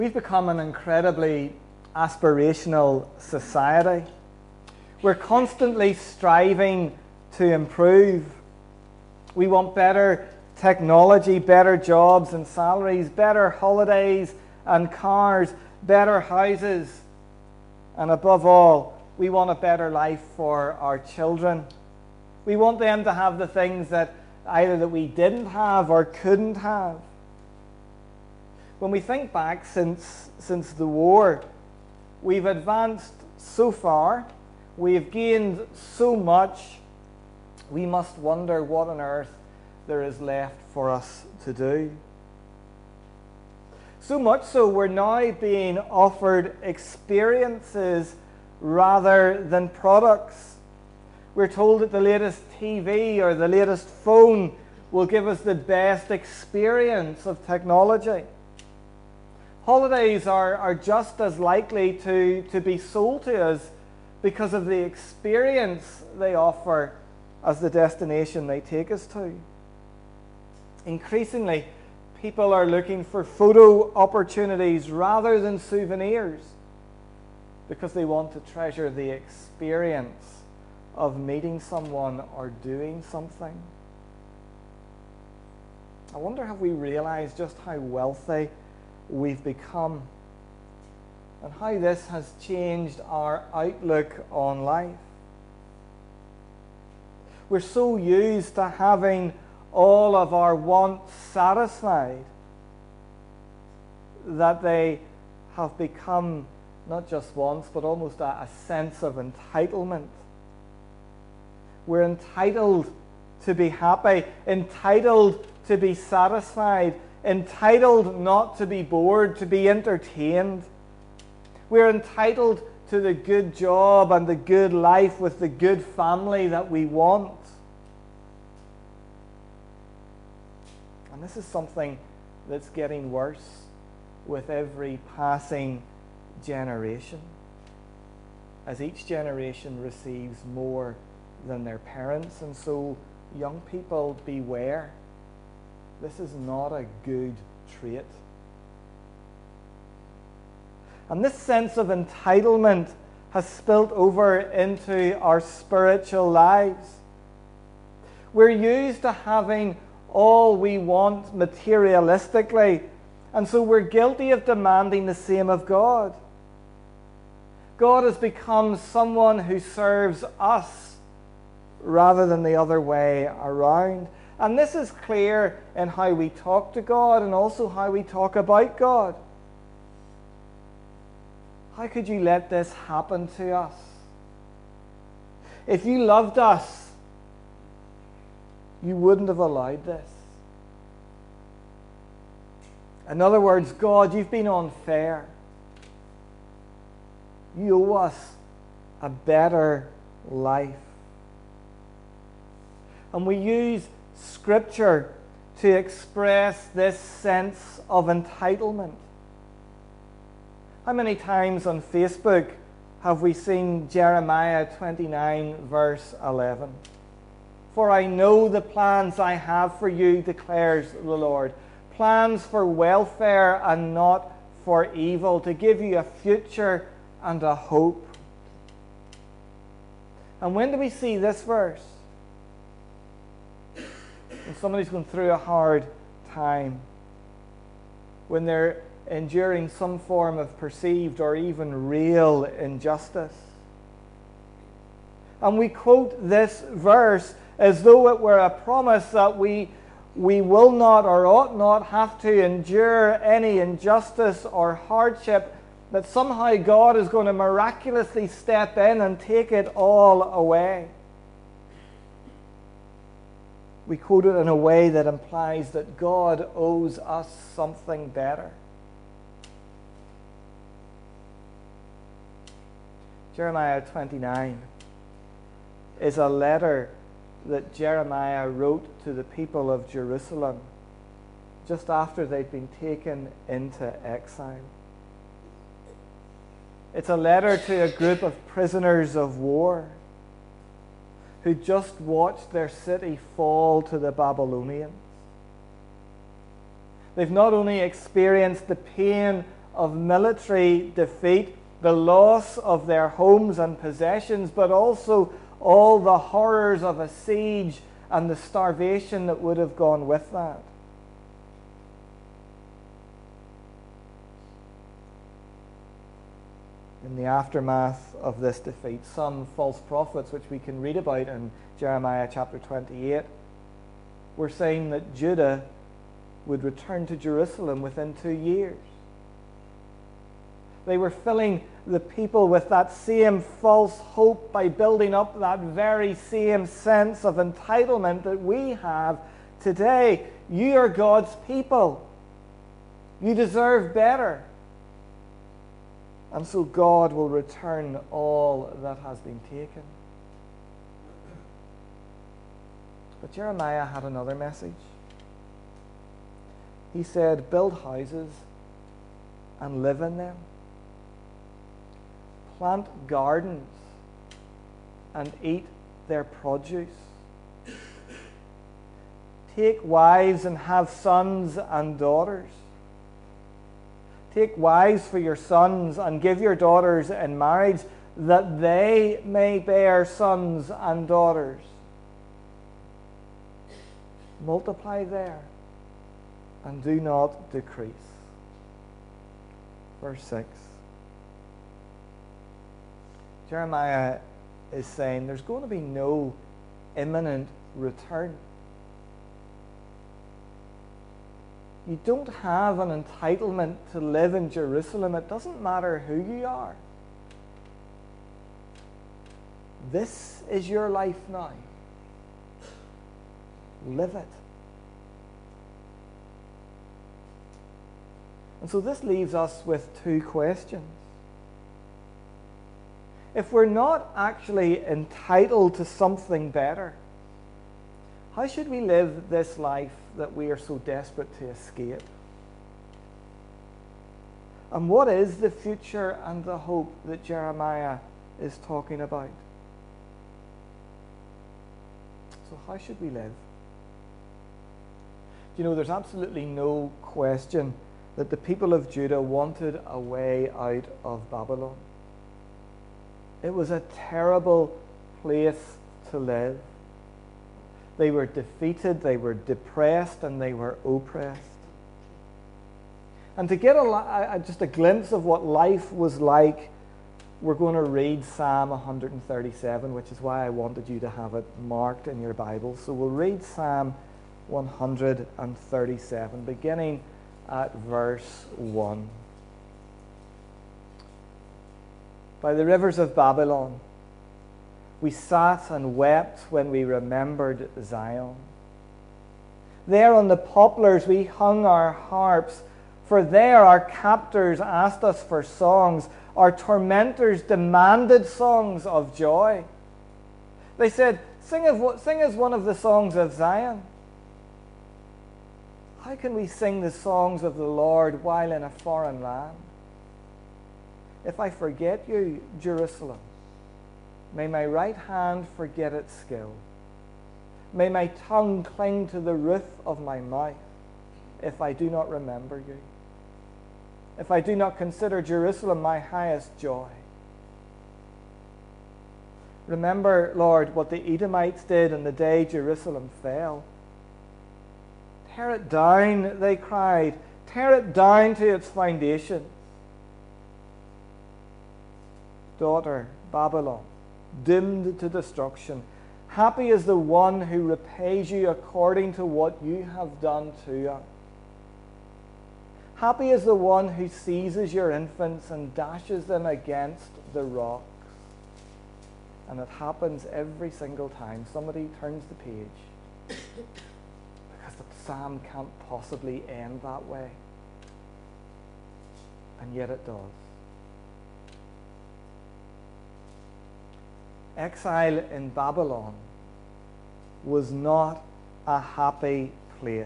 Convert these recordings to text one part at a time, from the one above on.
We've become an incredibly aspirational society. We're constantly striving to improve. We want better technology, better jobs and salaries, better holidays and cars, better houses, and above all, we want a better life for our children. We want them to have the things that either that we didn't have or couldn't have. When we think back since the war, we've advanced so far, we've gained so much, we must wonder what on earth there is left for us to do. So much so, we're now being offered experiences rather than products. We're told that the latest TV or the latest phone will give us the best experience of technology. Holidays are just as likely to be sold to us because of the experience they offer as the destination they take us to. Increasingly, people are looking for photo opportunities rather than souvenirs because they want to treasure the experience of meeting someone or doing something. I wonder, have we realized just how wealthy we've become and how this has changed our outlook on life? We're so used to having all of our wants satisfied that they have become not just wants but almost a sense of entitlement. We're entitled to be happy, entitled to be satisfied, entitled not to be bored, to be entertained. We're entitled to the good job and the good life with the good family that we want. And this is something that's getting worse with every passing generation. As each generation receives more than their parents, and so young people, beware. This is not a good trait. And this sense of entitlement has spilt over into our spiritual lives. We're used to having all we want materialistically, and so we're guilty of demanding the same of God. God has become someone who serves us rather than the other way around. And this is clear in how we talk to God and also how we talk about God. How could you let this happen to us? If you loved us, you wouldn't have allowed this. In other words, God, you've been unfair. You owe us a better life. And we use Scripture to express this sense of entitlement. How many times on Facebook have we seen Jeremiah 29 verse 11? For I know the plans I have for you, declares the Lord. Plans for welfare and not for evil, to give you a future and a hope. And when do we see this verse? When somebody's going through a hard time, when they're enduring some form of perceived or even real injustice. And we quote this verse as though it were a promise that we will not or ought not have to endure any injustice or hardship, that somehow God is going to miraculously step in and take it all away. We quote it in a way that implies that God owes us something better. Jeremiah 29 is a letter that Jeremiah wrote to the people of Jerusalem just after they'd been taken into exile. It's a letter to a group of prisoners of war who just watched their city fall to the Babylonians. They've not only experienced the pain of military defeat, the loss of their homes and possessions, but also all the horrors of a siege and the starvation that would have gone with that. In the aftermath of this defeat, some false prophets, which we can read about in Jeremiah chapter 28, were saying that Judah would return to Jerusalem within 2 years. They were filling the people with that same false hope by building up that very same sense of entitlement that we have today. You are God's people. You deserve better. And so God will return all that has been taken. But Jeremiah had another message. He said, build houses and live in them. Plant gardens and eat their produce. Take wives and have sons and daughters. Take wives for your sons and give your daughters in marriage, that they may bear sons and daughters. Multiply there and do not decrease. Verse 6. Jeremiah is saying there's going to be no imminent return. You don't have an entitlement to live in Jerusalem. It doesn't matter who you are. This is your life now. Live it. And so this leaves us with two questions. If we're not actually entitled to something better, how should we live this life that we are so desperate to escape? And what is the future and the hope that Jeremiah is talking about? So how should we live? You know, there's absolutely no question that the people of Judah wanted a way out of Babylon. It was a terrible place to live. They were defeated, they were depressed, and they were oppressed. And to get just a glimpse of what life was like, we're going to read Psalm 137, which is why I wanted you to have it marked in your Bible. So we'll read Psalm 137, beginning at verse 1. By the rivers of Babylon, we sat and wept when we remembered Zion. There on the poplars we hung our harps, for there our captors asked us for songs. Our tormentors demanded songs of joy. They said, sing us one of the songs of Zion. How can we sing the songs of the Lord while in a foreign land? If I forget you, Jerusalem, may my right hand forget its skill. May my tongue cling to the roof of my mouth if I do not remember you. If I do not consider Jerusalem my highest joy. Remember, Lord, what the Edomites did on the day Jerusalem fell. Tear it down, they cried. Tear it down to its foundation. Daughter, Babylon, doomed to destruction. Happy is the one who repays you according to what you have done to her. Happy is the one who seizes your infants and dashes them against the rocks. And it happens every single time somebody turns the page. Because the psalm can't possibly end that way. And yet it does. Exile in Babylon was not a happy place,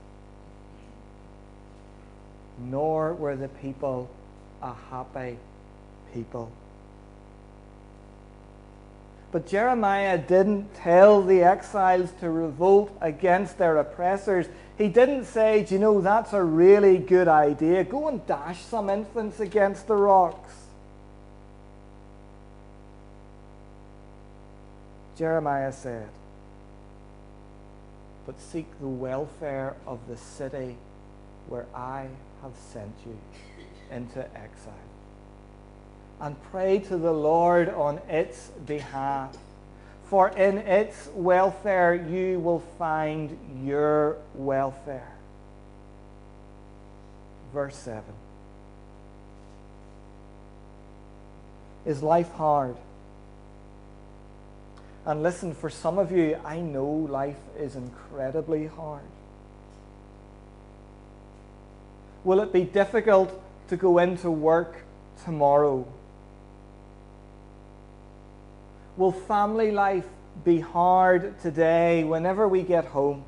nor were the people a happy people. But Jeremiah didn't tell the exiles to revolt against their oppressors. He didn't say, do you know, that's a really good idea. Go and dash some infants against the rocks. Jeremiah said, but seek the welfare of the city where I have sent you into exile. And pray to the Lord on its behalf. For in its welfare you will find your welfare. Verse 7. Is life hard? And listen, for some of you, I know life is incredibly hard. Will it be difficult to go into work tomorrow? Will family life be hard today whenever we get home?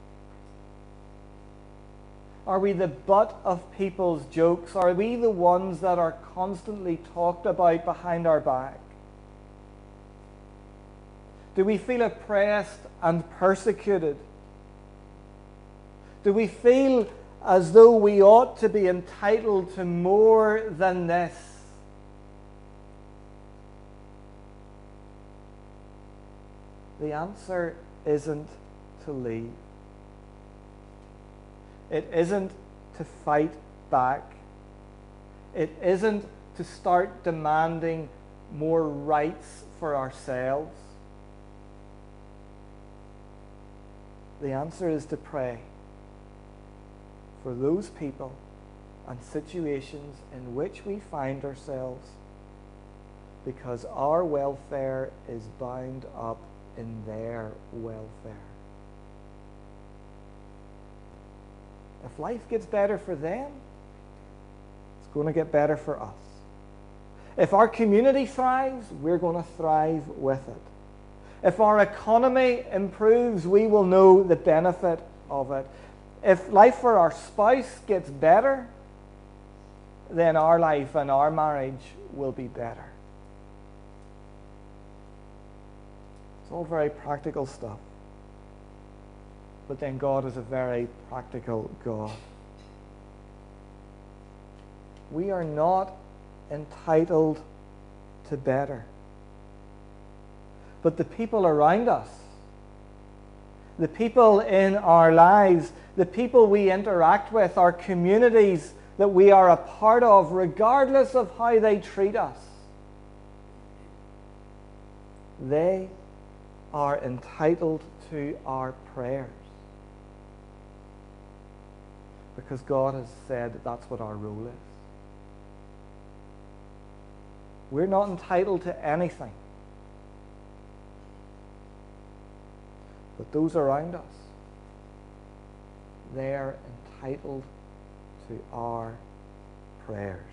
Are we the butt of people's jokes? Are we the ones that are constantly talked about behind our back? Do we feel oppressed and persecuted? Do we feel as though we ought to be entitled to more than this? The answer isn't to leave. It isn't to fight back. It isn't to start demanding more rights for ourselves. The answer is to pray for those people and situations in which we find ourselves, because our welfare is bound up in their welfare. If life gets better for them, it's going to get better for us. If our community thrives, we're going to thrive with it. If our economy improves, we will know the benefit of it. If life for our spouse gets better, then our life and our marriage will be better. It's all very practical stuff. But then God is a very practical God. We are not entitled to better. But the people around us, the people in our lives, the people we interact with, our communities that we are a part of, regardless of how they treat us, they are entitled to our prayers. Because God has said that that's what our role is. We're not entitled to anything. But those around us, they're entitled to our prayers.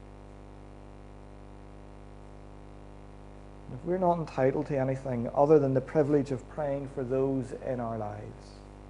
And if we're not entitled to anything other than the privilege of praying for those in our lives,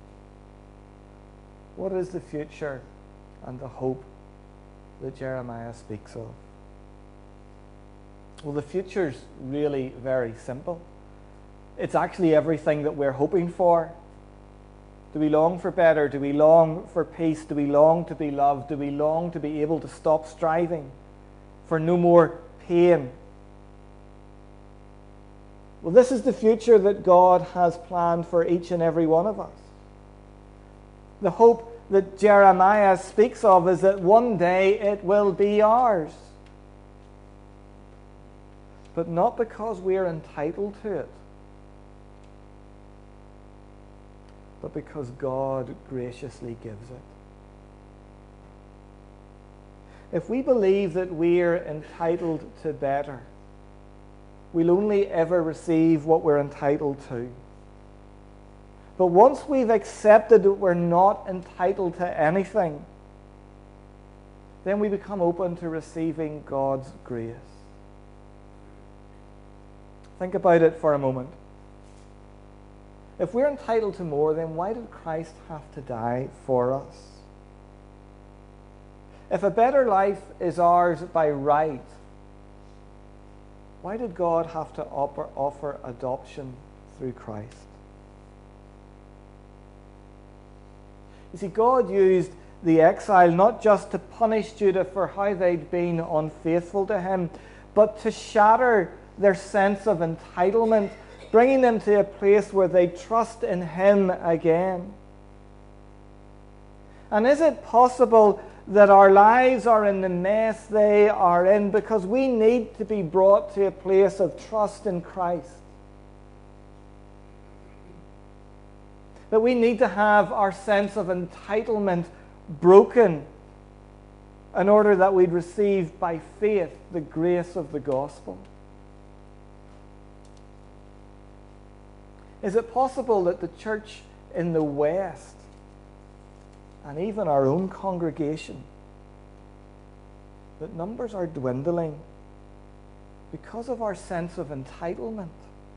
what is the future and the hope that Jeremiah speaks of? Well, the future's really very simple. It's actually everything that we're hoping for. Do we long for better? Do we long for peace? Do we long to be loved? Do we long to be able to stop striving for no more pain? Well, this is the future that God has planned for each and every one of us. The hope that Jeremiah speaks of is that one day it will be ours. But not because we are entitled to it, but because God graciously gives it. If we believe that we're entitled to better, we'll only ever receive what we're entitled to. But once we've accepted that we're not entitled to anything, then we become open to receiving God's grace. Think about it for a moment. If we're entitled to more, then why did Christ have to die for us? If a better life is ours by right, Why did God have to offer adoption through Christ? You see, God used the exile not just to punish Judah for how they'd been unfaithful to him, but to shatter their sense of entitlement, bringing them to a place where they trust in him again. And is it possible that our lives are in the mess they are in because we need to be brought to a place of trust in Christ? That we need to have our sense of entitlement broken in order that we'd receive by faith the grace of the gospel? Is it possible that the church in the West, and even our own congregation, that numbers are dwindling because of our sense of entitlement?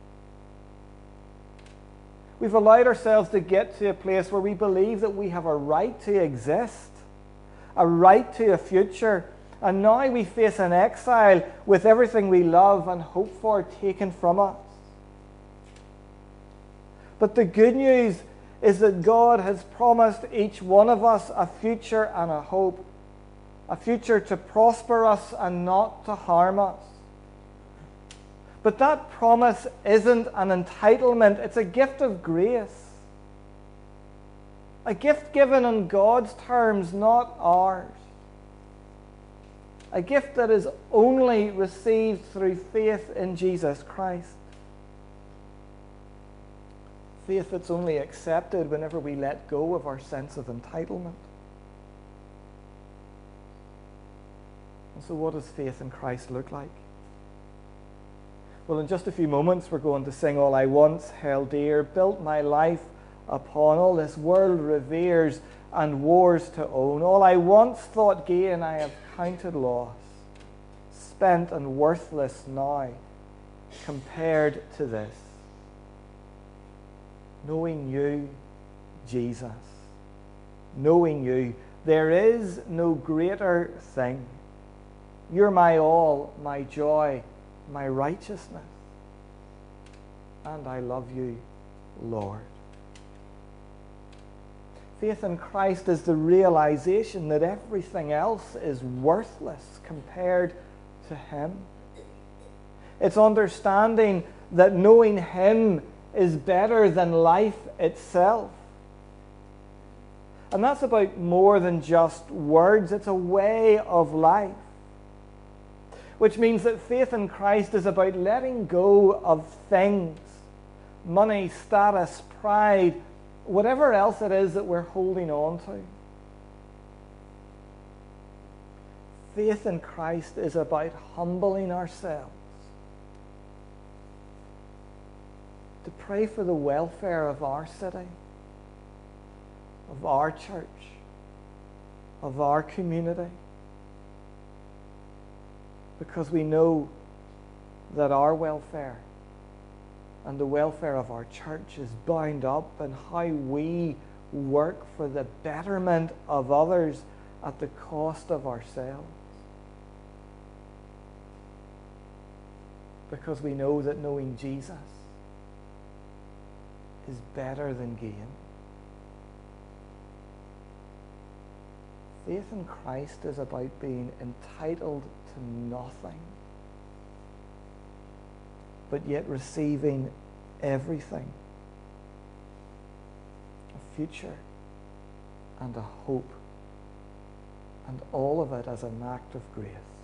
We've allowed ourselves to get to a place where we believe that we have a right to exist, a right to a future, and now we face an exile with everything we love and hope for taken from us. But the good news is that God has promised each one of us a future and a hope, a future to prosper us and not to harm us. But that promise isn't an entitlement, it's a gift of grace. A gift given on God's terms, not ours. A gift that is only received through faith in Jesus Christ. Faith that's only accepted whenever we let go of our sense of entitlement. And so what does faith in Christ look like? Well, in just a few moments we're going to sing All I Once Held Dear, built my life upon, all this world reveres and wars to own. All I once thought gain I have counted loss, spent and worthless now compared to this. Knowing you, Jesus, knowing you, there is no greater thing. You're my all, my joy, my righteousness. And I love you, Lord. Faith in Christ is the realization that everything else is worthless compared to him. It's understanding that knowing him is better than life itself. And that's about more than just words. It's a way of life. Which means that faith in Christ is about letting go of things, money, status, pride, whatever else it is that we're holding on to. Faith in Christ is about humbling ourselves to pray for the welfare of our city, of our church, of our community, because we know that our welfare and the welfare of our church is bound up in how we work for the betterment of others at the cost of ourselves. Because we know that knowing Jesus is better than gain. Faith in Christ is about being entitled to nothing, but yet receiving everything. A future and a hope, and all of it as an act of grace.